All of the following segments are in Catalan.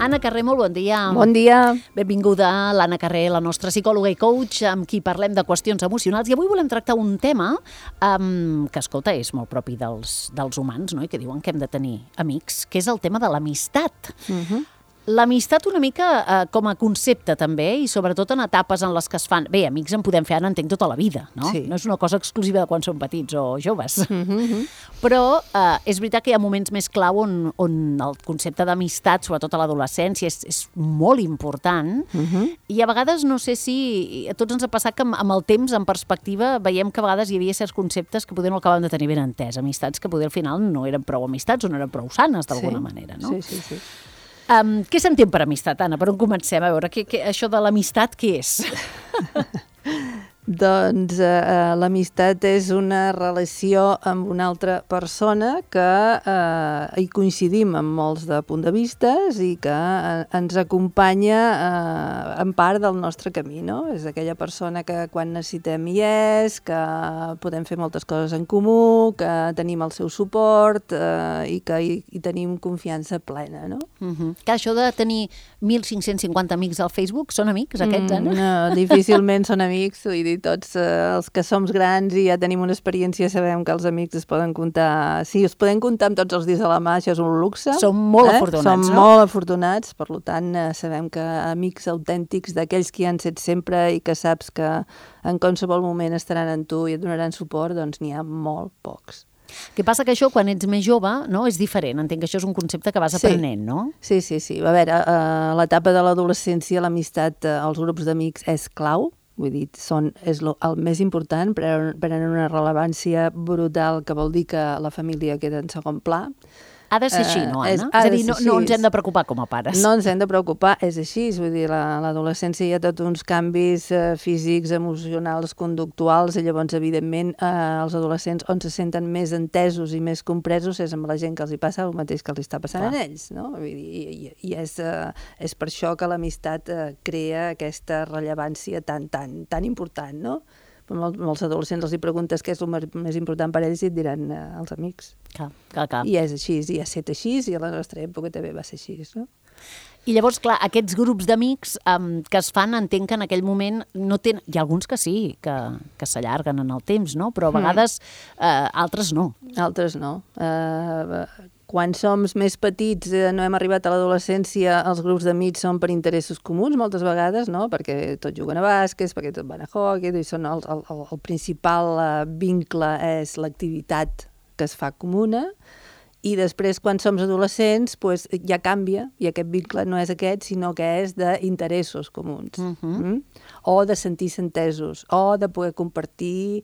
Anna Carré, molt bon dia. Bon dia. Benvinguda, l'Anna Carré, la nostra psicòloga i coach, amb qui parlem de qüestions emocionals. I avui volem tractar un tema que, escolta, és molt propi dels humans, no? I que diuen que hem de tenir amics, que és el tema de l'amistat. L'amistat una mica com a concepte també, i sobretot en etapes en les que es fan... Bé, amics en podem fer, ara entenc, tota la vida, no? Sí. No és una cosa exclusiva de quan som petits o joves. Però és veritat que hi ha moments més clau on el concepte d'amistat, sobretot a l'adolescència, és molt important. I a vegades, no sé si... A tots ens ha passat que amb el temps, en perspectiva, veiem que a vegades hi havia certs conceptes que poder no acabàvem de tenir ben entès. Amistats que poder al final no eren prou amistats o no eren prou sanes, d'alguna manera, no? Sí. Què sentim per amistat, Anna? Per on comencem? A veure, això de l'amistat, què és? Doncs l'amistat és una relació amb una altra persona que hi coincidim en molts de punts de vista i que ens acompanya en part del nostre camí, no? És aquella persona que quan necessitem hi és, que podem fer moltes coses en comú, que tenim el seu suport i que hi tenim confiança plena, no? Que això de tenir 1.550 amics al Facebook, són amics aquests, Anna? No, difícilment són amics, vull dir, tots els que som grans i ja tenim una experiència sabem que els amics es poden comptar, sí, es poden comptar amb tots els dits de la mà, això és un luxe. Som molt afortunats, no? Som molt afortunats, per tant sabem que amics autèntics d'aquells que hi han set sempre i que saps que en qualsevol moment estaran en tu i et donaran suport, doncs n'hi ha molt pocs. Què passa que això, quan ets més jove, no, és diferent. Entenc que això és un concepte que vas aprenent, no? Sí. A veure, a l'etapa de l'adolescència l'amistat als grups d'amics és clau. Vull dir, és el més important, prenen una rellevància brutal, que vol dir que la família queda en segon pla. Ha de ser així, no, Anna? És a dir, no ens hem de preocupar com a pares. No ens hem de preocupar, és així. Vull dir, l'adolescència hi ha tots uns canvis físics, emocionals, conductuals, i llavors, evidentment, els adolescents on se senten més entesos i més compresos és amb la gent que els hi passa el mateix que els està passant a ells, no? Vull dir, i és per això que l'amistat crea aquesta rellevància tan important, no? Molts adolescents els hi preguntes què és el més important per ells i et diran els amics. Clar. I és així, i ha estat així, i a la nostra època també va ser així, no? I llavors, clar, aquests grups d'amics que es fan, entenc que en aquell moment no tenen... Hi ha alguns que sí, que s'allarguen en el temps, no? Però a vegades altres no. Altres no. Quan som més petits, no hem arribat a l'adolescència, els grups d'amics són per interessos comuns, moltes vegades, no? Perquè tots juguen a bàsquet, perquè tots van a hoquei, i el principal vincle és l'activitat que es fa comuna, i després, quan som adolescents, ja canvia, i aquest vincle no és aquest, sinó que és d'interessos comuns, o de sentir-se entesos, o de poder compartir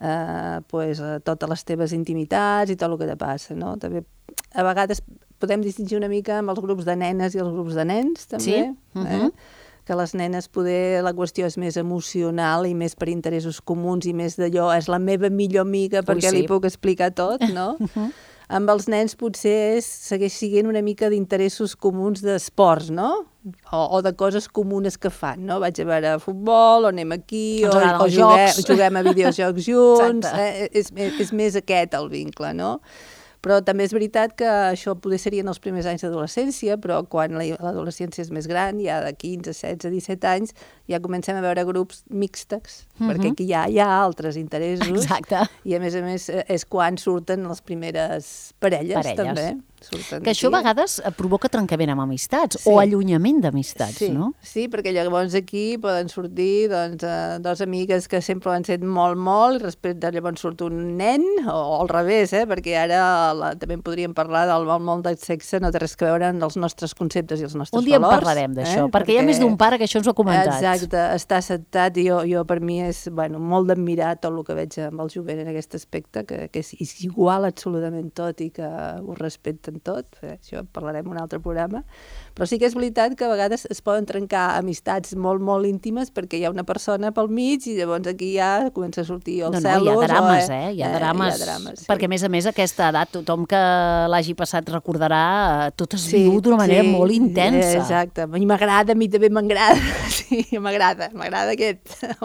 totes les teves intimitats i tot el que te passa, no? També, a vegades podem distingir una mica amb els grups de nenes i els grups de nens, també, que les nenes la qüestió és més emocional i més per interessos comuns i més d'allò, és la meva millor amiga perquè li puc explicar tot, no? Amb els nens potser segueix sent una mica d'interessos comuns d'esports, no? O de coses comunes que fan, no? Vaig a veure futbol, o anem aquí, o juguem a videojocs junts, és més aquest el vincle, no? Però també és veritat que això potser serien els primers anys d'adolescència, però quan l'adolescència és més gran, ja de 15, 16, 17 anys, ja comencem a veure grups mixtes, perquè aquí hi ha altres interessos. Exacte. I a més és quan surten les primeres parelles. També. Que això a vegades provoca trencament amb amistats o allunyament d'amistats, no? Sí, perquè llavors aquí poden sortir dos amigues que sempre han estat molt, i després llavors surt un nen, o al revés, perquè ara també en podríem parlar del món del sexe, no té res a veure amb els nostres conceptes i els nostres valors. Un dia en parlarem d'això, perquè hi ha més d'un pare que això ens ho ha comentat. Exacte, està acceptat, i jo per mi és molt d'admirar tot el que veig amb el jovent en aquest aspecte, que és igual absolutament tot i que ho respecten tot, això parlarem un altre programa, però sí que és veritat que a vegades es poden trencar amistats molt íntimes perquè hi ha una persona pel mig i llavors aquí ja comença a sortir els celos. Hi ha drames, hi ha drames, perquè a més aquesta edat, tothom que l'hagi passat recordarà, tot es viu d'una manera molt intensa. Exacte, a mi m'agrada, a mi també m'agrada, sí, m'agrada aquest,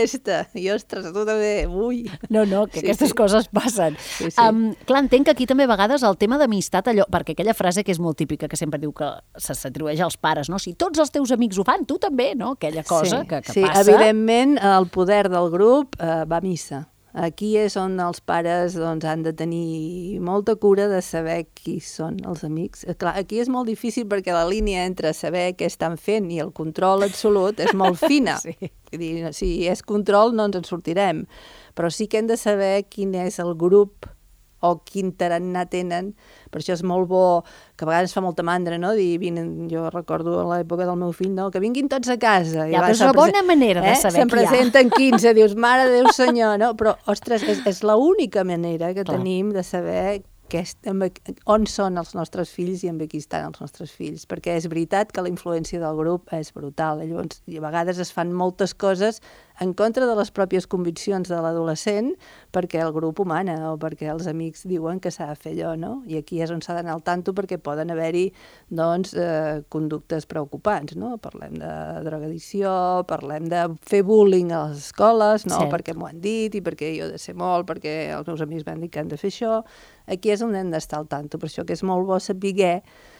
fiesta. I, ostres, tu també, ui. No, que aquestes coses passen. Sí. Clar, entenc que aquí també a vegades el tema d'amistat, allò, perquè aquella frase que és molt típica, que sempre diu que s'atribueix als pares, no? Si tots els teus amics ho fan, tu també, no? Aquella cosa que passa. Evidentment, el poder del grup va a missa. Aquí és on els pares doncs, han de tenir molta cura de saber qui són els amics. Clar, aquí és molt difícil perquè la línia entre saber què estan fent i el control absolut és molt fina. Sí. Vull dir, si és control no ens en sortirem, però sí que hem de saber quin és el grup o quin tarannà tenen. Per això és molt bo, que a vegades fa molta mandra, no? Dir, jo recordo a l'època del meu fill, no? Que vinguin tots a casa. Ja, però és una bona manera de saber se'n presenten 15, dius, mare de Déu senyor, no? Però, ostres, és l'única manera que tenim de saber on són els nostres fills i amb qui estan els nostres fills, perquè és veritat que la influència del grup és brutal. Llavors, a vegades es fan moltes coses en contra de les pròpies conviccions de l'adolescent perquè el grup ho mana o perquè els amics diuen que s'ha de fer allò, no? I aquí és on s'ha d'anar al tanto perquè poden haver-hi, doncs, conductes preocupants, no? Parlem de drogadicció, parlem de fer bullying a les escoles, no? Perquè m'ho han dit i perquè jo he de ser molt, perquè els meus amics m'han dit que han de fer això. Aquí és on hem d'estar al tanto, per això que és molt bo saber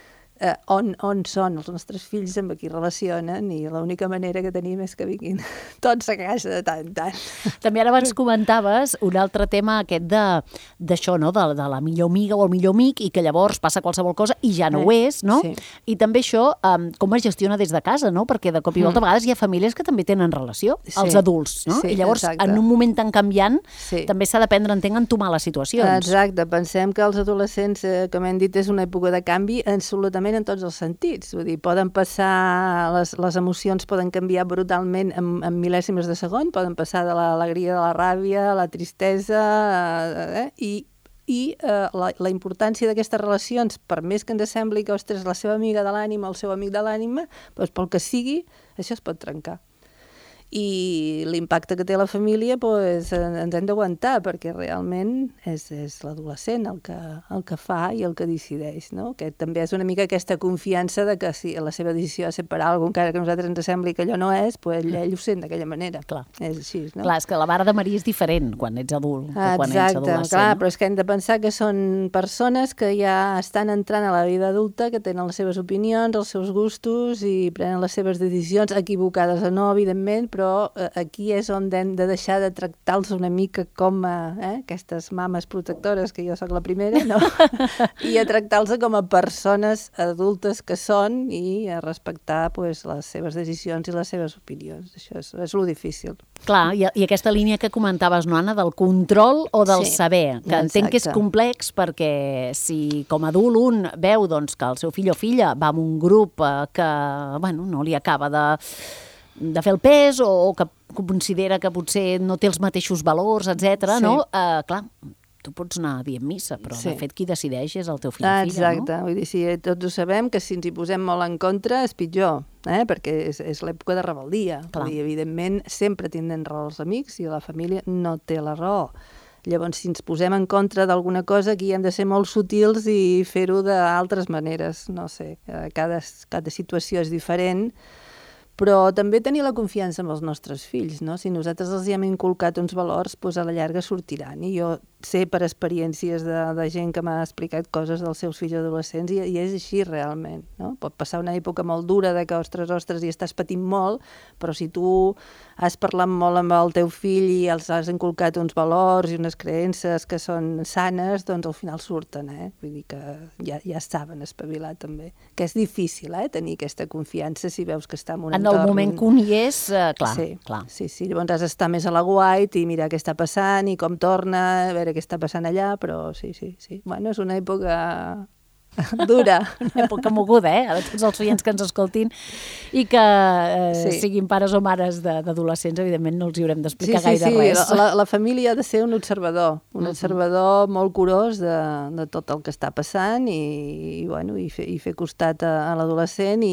on són els nostres fills, amb qui relacionen, i l'única manera que tenim és que vinguin tots a casa de tant en tant. També ara abans comentaves un altre tema aquest d'això, no? De la millor amiga o el millor amic, i que llavors passa qualsevol cosa i ja no ho és, no? Sí. I també això, com es gestiona des de casa, no? Perquè de cop i volta a vegades hi ha famílies que també tenen relació, els adults, no? Sí, i llavors, exacte. En un moment tan canviant, també s'ha d'aprendre, entenc, a entomar les situacions. Exacte, pensem que els adolescents, com hem dit, és una època de canvi absolutament en tots els sentits. Vull dir, poden passar, les emocions poden canviar brutalment en mil·lèsimes de segon, poden passar de l'alegria, de la ràbia, la tristesa, i la importància d'aquestes relacions, per més que ens sembli que, ostres, la seva amiga de l'ànima, el seu amic de l'ànima, doncs pel que sigui, això es pot trencar. I l'impacte que té la família doncs, ens hem d'aguantar, perquè realment és l'adolescent el que fa i el que decideix, no? Que també és una mica aquesta confiança de que si la seva decisió és separar alguna cosa, encara que a nosaltres ens sembli que allò no és, doncs ell ho sent d'aquella manera. Clar. És així, no? Clar, és que la vara de Maria és diferent quan ets adult que quan ets adolescent. Exacte, clar, però és que hem de pensar que són persones que ja estan entrant a la vida adulta, que tenen les seves opinions, els seus gustos i prenen les seves decisions, equivocades o no, evidentment, però aquí és on hem de deixar de tractar-los una mica com aquestes mames protectores, que jo sóc la primera, no? I a tractar-los com a persones adultes que són i a respectar pues, les seves decisions i les seves opinions. Això és lo difícil. Clar, i aquesta línia que comentaves, no, Anna, del control o del saber, que entenc que és complex perquè si com a adult un veu doncs, que el seu fill o filla va en un grup que no li acaba de fer el pes o que considera que potser no té els mateixos valors, etc. no? Clar, tu pots anar a dir en missa, però de fet qui decideix és el teu fill o filla, no? Exacte, vull dir, si tots ho sabem, que si ens hi posem molt en contra és pitjor, perquè és l'època de rebeldia. Vull dir, evidentment, sempre tindran raó els amics i la família no té la raó. Llavors, si ens posem en contra d'alguna cosa, aquí hem de ser molt sutils i fer-ho d'altres maneres. No sé, cada situació és diferent, però també tenir la confiança en els nostres fills, no? Si nosaltres els hi hem inculcat uns valors, doncs a la llarga sortiran. I jo sé per experiències de gent que m'ha explicat coses dels seus fills adolescents i és així realment, no? Pot passar una època molt dura de que, ostres, i estàs patint molt, però si tu has parlat molt amb el teu fill i els has inculcat uns valors i unes creences que són sanes, doncs al final surten, Vull dir que ja saben espavilar també. Que és difícil, tenir aquesta confiança si veus que està en un entorn... En el moment que un hi és, clar. Sí, llavors has d'estar més a l'aguait i mirar què està passant i com torna, a veure què està passant allà, però sí. Bueno, és una època dura. Una època moguda, a tots els oients que ens escoltin i que siguin pares o mares d'adolescents, evidentment no els hi haurem d'explicar gaire res. La família ha de ser un observador molt curós de tot el que està passant i fer costat a l'adolescent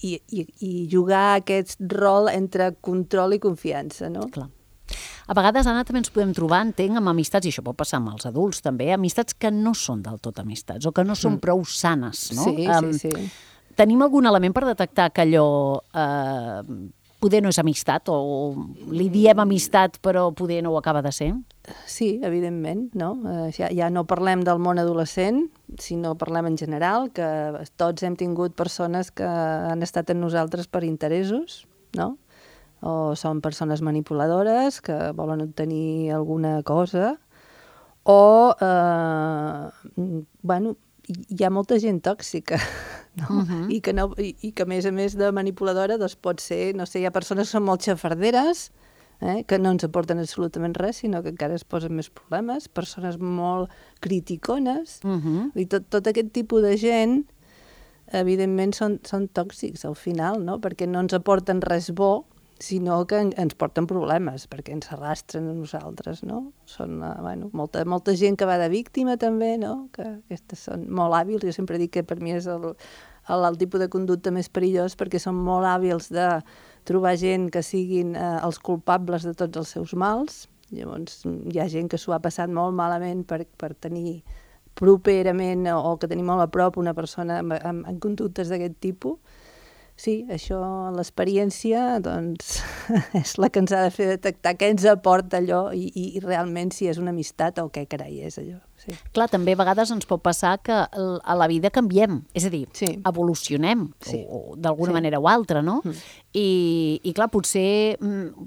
i jugar aquest rol entre control i confiança, no? Clar. A vegades, Anna, també ens podem trobar, entenc, amb amistats, i això pot passar amb els adults també, amistats que no són del tot amistats o que no són prou sanes, no? Sí. Tenim algun element per detectar que allò poder no és amistat, o li diem amistat però poder no ho acaba de ser? Sí, evidentment, no? Ja no parlem del món adolescent, sinó parlem en general, que tots hem tingut persones que han estat amb nosaltres per interessos, no? O són persones manipuladores que volen obtenir alguna cosa, o, bueno, hi ha molta gent tòxica, no? I que a més de manipuladora, doncs pot ser, no sé, hi ha persones que són molt xafarderes, que no ens aporten absolutament res, sinó que encara es posen més problemes, persones molt criticones, i tot aquest tipus de gent, evidentment, són tòxics al final, no? Perquè no ens aporten res bo, sinó que ens porten problemes, perquè ens arrastren a nosaltres, no? Són, bueno, molta gent que va de víctima també, no? Que aquestes són molt hàbils, jo sempre dic que per mi és el tipus de conducta més perillós, perquè són molt hàbils de trobar gent que siguin els culpables de tots els seus mals. Llavors hi ha gent que s'ho ha passat molt malament per tenir properament o que tenir molt a prop una persona amb conductes d'aquest tipus. Sí, això, l'experiència, doncs, és la que ens ha de fer detectar què ens aporta allò i realment si és una amistat o què carai és allò. Sí. Clar, també a vegades ens pot passar que a la vida canviem, és a dir, evolucionem, o d'alguna manera o altra, no? I clar, potser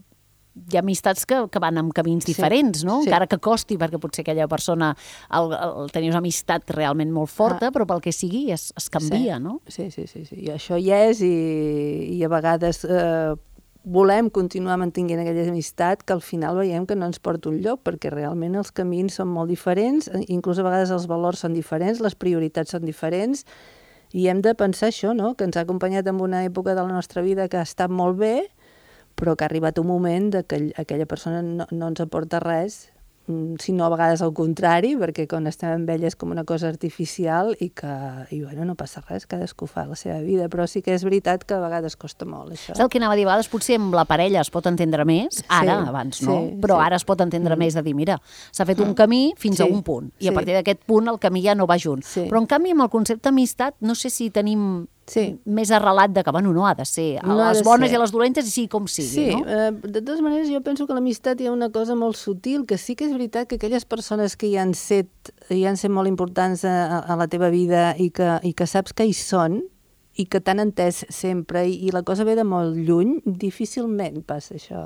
hi ha amistats que van amb camins diferents, no? Encara que costi, perquè potser aquella persona tenia una amistat realment molt forta, però pel que sigui es canvia, no? Sí. I això hi és, i a vegades volem continuar mantenint aquella amistat que al final veiem que no ens porta un lloc, perquè realment els camins són molt diferents, inclús a vegades els valors són diferents, les prioritats són diferents, i hem de pensar això, no? Que ens ha acompanyat en una època de la nostra vida que ha estat molt bé, però que ha arribat un moment que aquella persona no ens aporta res, sinó a vegades al contrari, perquè quan estem amb ella és com una cosa artificial i bueno, no passa res, cadascú fa la seva vida, però sí que és veritat que a vegades costa molt, això. És el que anava a dir, a vegades potser amb la parella es pot entendre més, abans no, però ara es pot entendre més de dir, mira, s'ha fet un camí fins a un punt, i a partir d'aquest punt el camí ja no va junt. Però en canvi amb el concepte amistat no sé si tenim més arrelat de que, bueno, no ha de ser a les bones i a les dolentes i sigui com sigui, no? De totes maneres jo penso que l'amistat hi ha una cosa molt sutil, que sí que és veritat que aquelles persones que hi han set molt importants a la teva vida i que saps que hi són i que t'han entès sempre i la cosa ve de molt lluny, difícilment passa això,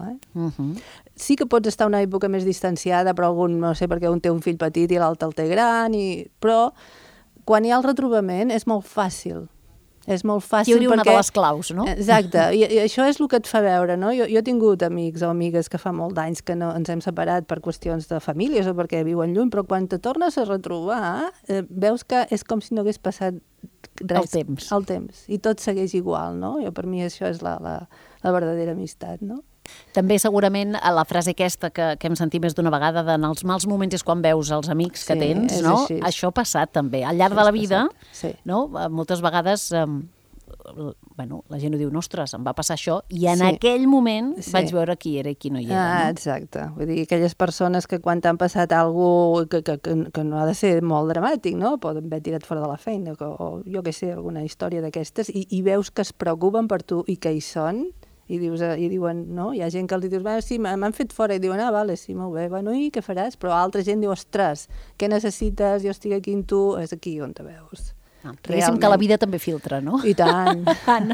Sí que pots estar una època més distanciada, però no sé, perquè un té un fill petit i l'altre el té gran, però quan hi ha el retrobament és molt fàcil. És molt fàcil perquè... una de les claus, no? Exacte, i això és el que et fa veure, no? Jo he tingut amics o amigues que fa molt d'anys que no ens hem separat per qüestions de famílies o perquè viuen lluny, però quan te tornes a retrobar, veus que és com si no hagués passat res. El temps. I tot segueix igual, no? Per mi això és la verdadera amistat, no? També segurament la frase aquesta que hem sentit més d'una vegada en els mals moments és quan veus els amics que tens, no? Això ha passat també. Al llarg de la vida, no? Moltes vegades la gent ho diu, ostres, em va passar això, i en aquell moment vaig veure qui era i qui no hi era. Exacte. Vull dir, aquelles persones que quan t'han passat alguna cosa que no ha de ser molt dramàtic, no? Poden haver tirat fora de la feina, o jo què sé, alguna història d'aquestes, i veus que es preocupen per tu i que hi són, i diuen, no? Hi ha gent que els dius, sí, m'han fet fora, i diuen, vale, sí, molt bé, bueno, i què faràs? Però altra gent diu, ostres, què necessites? Jo estic aquí amb tu, és aquí on te veus. Diguéssim que la vida també filtra, no? I tant.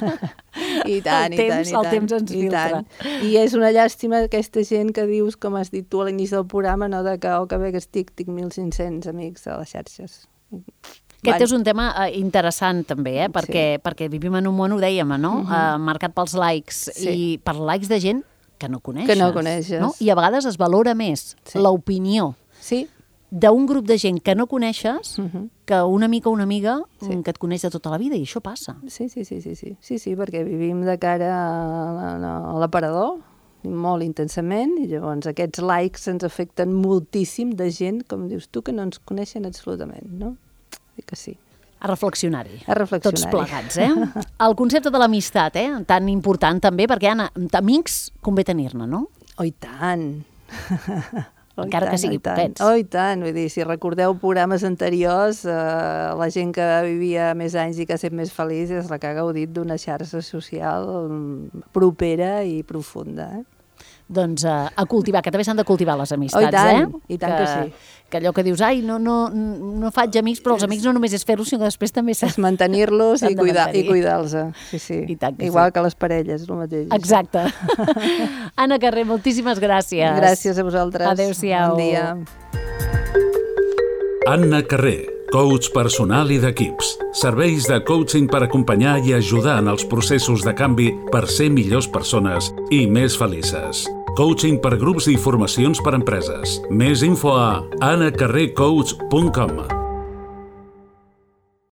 I tant. El temps ens filtra. I és una llàstima aquesta gent que dius, com has dit tu a l'inici del programa, no, de que bé que tinc 1.500 amics a les xarxes. Aquest és un tema interessant també, perquè vivim en un món, ho dèiem, no? Marcat pels likes i per likes de gent que no coneixes. No? I a vegades es valora més l'opinió d'un grup de gent que no coneixes que un amic o una amiga que et coneix de tota la vida, i això passa. Sí, perquè vivim de cara a l'aparador molt intensament, i llavors aquests likes ens afecten moltíssim de gent, com dius tu, que no ens coneixen absolutament, no? Que sí. A reflexionar-hi. Tots plegats, El concepte de l'amistat, tan important també, perquè, Anna, amics convé tenir-ne, no? Oh, i tant! encara que sigui poquets. Oh, i tant, vull dir, si recordeu programes anteriors, la gent que vivia més anys i que ha estat més feliç és la que ha gaudit d'una xarxa social propera i profunda, Doncs a cultivar, que també s'han de cultivar les amistats, i tant que sí. Que allò que dius, no faig amics, però els amics no només és fer-ho, sinó que després també és mantenir-los i cuidar-los. Sí. Igual que les parelles, el mateix. Exacte. Anna Carré, moltíssimes gràcies. Gràcies a vosaltres. Adéu-siau. Bon dia. Anna Carré, coach personal i d'equips. Serveis de coaching per acompanyar i ajudar en els processos de canvi per ser millors persones i més felices. Coaching per grups i formacions per empreses. Més info a anacarrecoach.com.